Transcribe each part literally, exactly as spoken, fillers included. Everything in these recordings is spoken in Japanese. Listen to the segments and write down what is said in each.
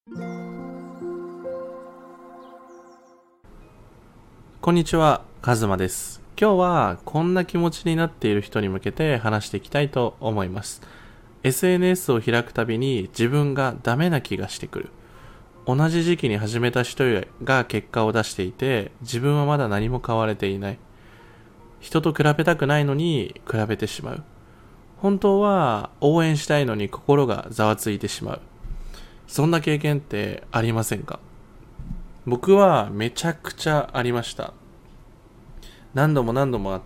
こんにちは、カズマです。今日はこんな気持ちになっている人に向けて話していきたいと思います。エスエヌエス を開くたびに自分がダメな気がしてくる。同じ時期に始めた人が結果を出していて、自分はまだ何も変われていない。人と比べたくないのに比べてしまう。本当は応援したいのに心がざわついてしまう。そんな経験ってありませんか？僕はめちゃくちゃありました。何度も何度もあって、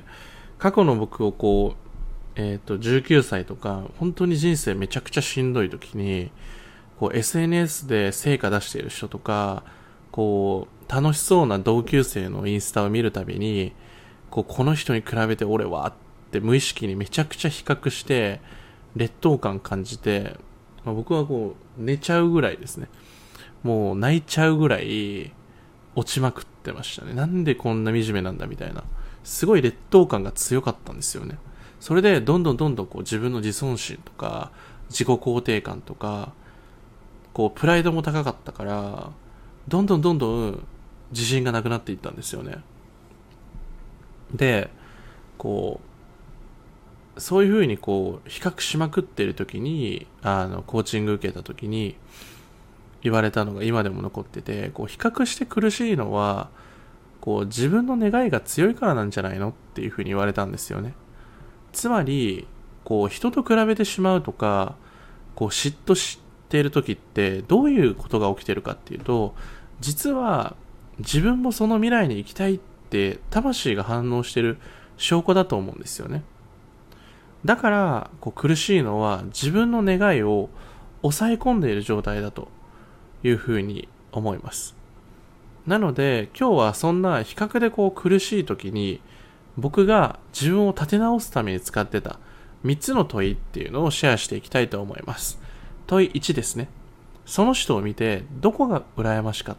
過去の僕をこう、えっと、じゅうきゅうさいとか、本当に人生めちゃくちゃしんどい時に、こう エスエヌエス で成果出している人とか、こう、楽しそうな同級生のインスタを見るたびに、こう、この人に比べて俺はって無意識にめちゃくちゃ比較して、劣等感感じて、まあ、僕はこう、寝ちゃうぐらいですね。もう泣いちゃうぐらい落ちまくってましたね。なんでこんな惨めなんだみたいな。すごい劣等感が強かったんですよね。それでどんどんどんどんこう自分の自尊心とか自己肯定感とかこうプライドも高かったから、どんどんどんどん自信がなくなっていったんですよね。で、こうそういう風にこう比較しまくってる時に、あのコーチング受けた時に言われたのが今でも残ってて、こう比較して苦しいのはこう自分の願いが強いからなんじゃないのっていうふうに言われたんですよね。つまりこう人と比べてしまうとか、こう嫉妬している時ってどういうことが起きてるかっていうと、実は自分もその未来に行きたいって魂が反応してる証拠だと思うんですよね。だからこう苦しいのは自分の願いを抑え込んでいる状態だというふうに思います。なので今日はそんな比較でこう苦しい時に僕が自分を立て直すために使ってたみっつの問いっていうのをシェアしていきたいと思います。問いいちですね。その人を見てどこが羨ましかった？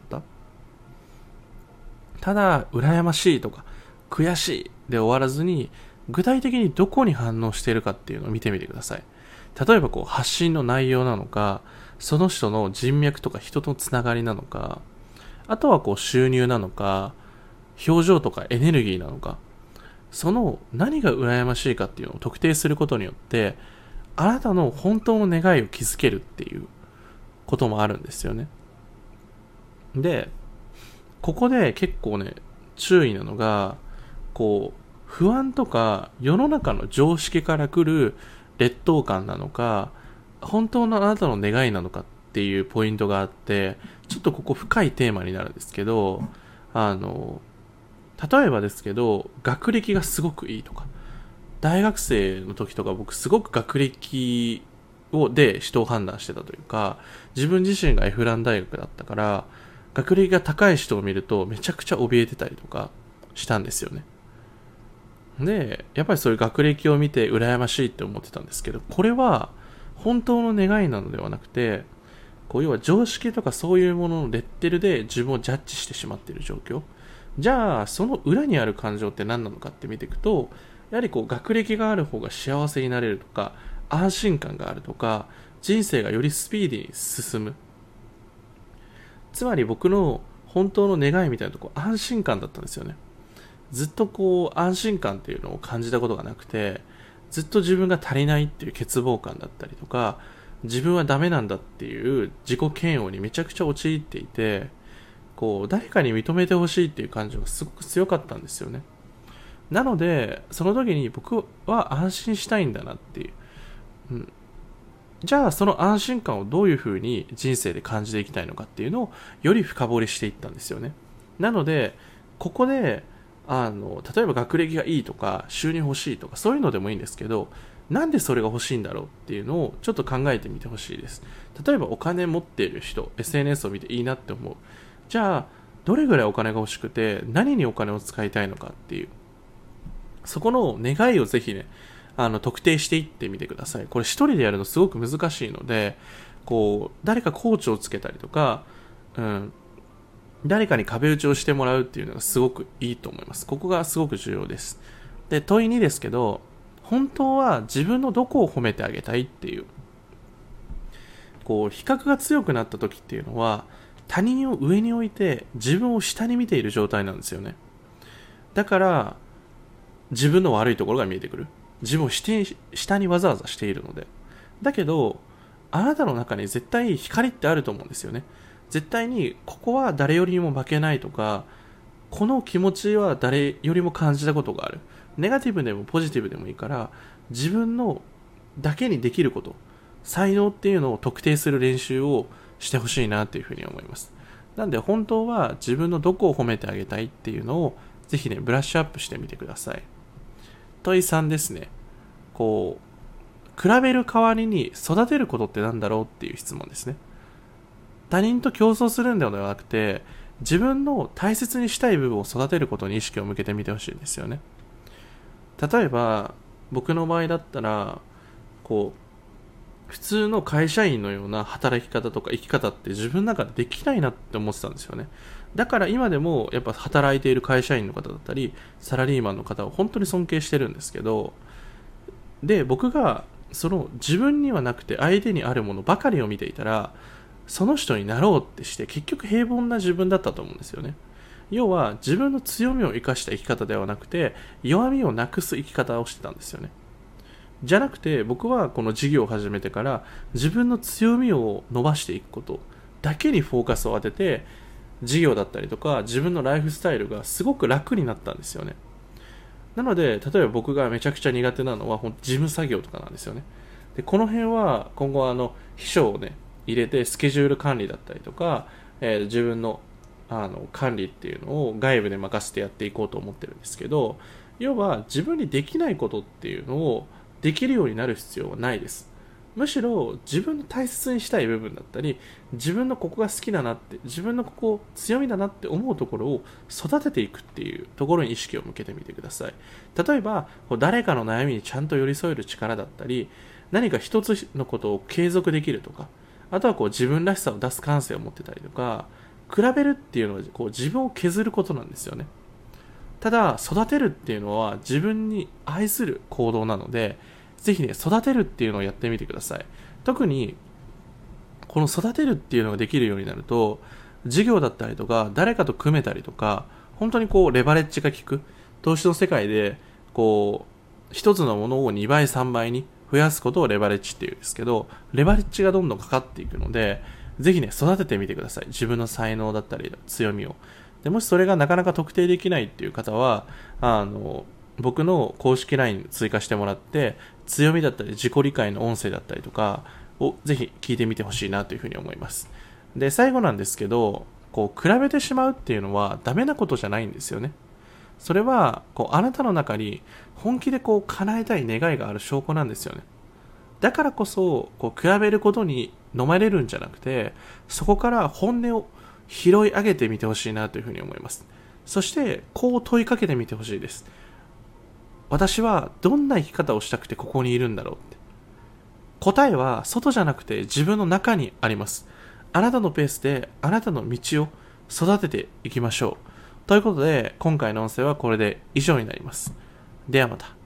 ただ羨ましいとか悔しいで終わらずに、具体的にどこに反応しているかっていうのを見てみてください。例えばこう発信の内容なのか、その人の人脈とか人とのつながりなのか、あとはこう収入なのか、表情とかエネルギーなのか、その何が羨ましいかっていうのを特定することによって、あなたの本当の願いを築けるっていうこともあるんですよね。で、ここで結構ね、注意なのが、こう、不安とか世の中の常識から来る劣等感なのか、本当のあなたの願いなのかっていうポイントがあって、ちょっとここ深いテーマになるんですけど、あの、例えばですけど、学歴がすごくいいとか、大学生の時とか僕すごく学歴をで人を判断してたというか、自分自身がエフラン大学だったから、学歴が高い人を見るとめちゃくちゃ怯えてたりとかしたんですよね。で、やっぱりそういう学歴を見て羨ましいって思ってたんですけど、これは本当の願いなのではなくて、こう要は常識とかそういうもののレッテルで自分をジャッジしてしまっている状況。じゃあその裏にある感情って何なのかって見ていくと、やはりこう学歴がある方が幸せになれるとか、安心感があるとか、人生がよりスピーディーに進む。つまり僕の本当の願いみたいなところ、安心感だったんですよね。ずっとこう安心感っていうのを感じたことがなくて、ずっと自分が足りないっていう欠乏感だったりとか、自分はダメなんだっていう自己嫌悪にめちゃくちゃ陥っていて、こう誰かに認めてほしいっていう感情がすごく強かったんですよね。なのでその時に僕は安心したいんだなっていう、うん、じゃあその安心感をどういう風に人生で感じていきたいのかっていうのをより深掘りしていったんですよね。なのでここであの例えば学歴がいいとか収入欲しいとかそういうのでもいいんですけど、なんでそれが欲しいんだろうっていうのをちょっと考えてみてほしいです。例えばお金持っている人、 エスエヌエス を見ていいなって思う。じゃあどれぐらいお金が欲しくて何にお金を使いたいのかっていう、そこの願いをぜひね、あの特定していってみてください。これ一人でやるのすごく難しいので、こう誰かコーチをつけたりとか、うん、誰かに壁打ちをしてもらうっていうのがすごくいいと思います。ここがすごく重要です。で、問いにですけど、本当は自分のどこを褒めてあげたいっていう、 こう比較が強くなった時っていうのは、他人を上に置いて自分を下に見ている状態なんですよね。だから自分の悪いところが見えてくる。自分を下にわざわざしているので。だけどあなたの中に絶対光ってあると思うんですよね。絶対にここは誰よりも負けないとか、この気持ちは誰よりも感じたことがある。ネガティブでもポジティブでもいいから、自分のだけにできること、才能っていうのを特定する練習をしてほしいなっていうふうに思います。なんで本当は自分のどこを褒めてあげたいっていうのをぜひねブラッシュアップしてみてください。問いさんですね。こう比べる代わりに育てることってなんだろうっていう質問ですね。他人と競争するんではなくて、自分の大切にしたい部分を育てることに意識を向けてみてほしいんですよね。例えば僕の場合だったら、こう普通の会社員のような働き方とか生き方って自分の中でできないなって思ってたんですよね。だから今でもやっぱ働いている会社員の方だったりサラリーマンの方を本当に尊敬してるんですけど、で僕がその自分にはなくて相手にあるものばかりを見ていたら、その人になろうってして結局平凡な自分だったと思うんですよね。要は自分の強みを生かした生き方ではなくて、弱みをなくす生き方をしてたんですよね。じゃなくて僕はこの事業を始めてから自分の強みを伸ばしていくことだけにフォーカスを当てて、事業だったりとか自分のライフスタイルがすごく楽になったんですよね。なので例えば僕がめちゃくちゃ苦手なのは事務作業とかなんですよね。でこの辺は今後あの秘書をね入れてスケジュール管理だったりとか、えー、自分のあの管理っていうのを外部で任せてやっていこうと思ってるんですけど、要は自分にできないことっていうのをできるようになる必要はないです。むしろ自分の大切にしたい部分だったり、自分のここが好きだなって、自分のここ強みだなって思うところを育てていくっていうところに意識を向けてみてください。例えば誰かの悩みにちゃんと寄り添える力だったり、何か一つのことを継続できるとか、あとはこう自分らしさを出す感性を持ってたりとか、比べるっていうのはこう自分を削ることなんですよね。ただ育てるっていうのは自分に愛する行動なので、ぜひね育てるっていうのをやってみてください。特にこの育てるっていうのができるようになると、事業だったりとか誰かと組めたりとか、本当にこうレバレッジが効く投資の世界で、こう一つのものをにばいさんばいに増やすことをレバレッジっていうんですけど、レバレッジがどんどんかかっていくので、ぜひね育ててみてください。自分の才能だったり強みを。でもしそれがなかなか特定できないっていう方は、あの僕の公式 ライン 追加してもらって、強みだったり自己理解の音声だったりとかをぜひ聞いてみてほしいなというふうに思います。で最後なんですけど、こう比べてしまうっていうのはダメなことじゃないんですよね。それはこうあなたの中に本気でこう叶えたい願いがある証拠なんですよね。だからこそこう比べることに飲まれるんじゃなくて、そこから本音を拾い上げてみてほしいなというふうに思います。そしてこう問いかけてみてほしいです。私はどんな生き方をしたくてここにいるんだろうって。答えは外じゃなくて自分の中にあります。あなたのペースであなたの道を育てていきましょう。ということで今回の音声はこれで以上になります。ではまた。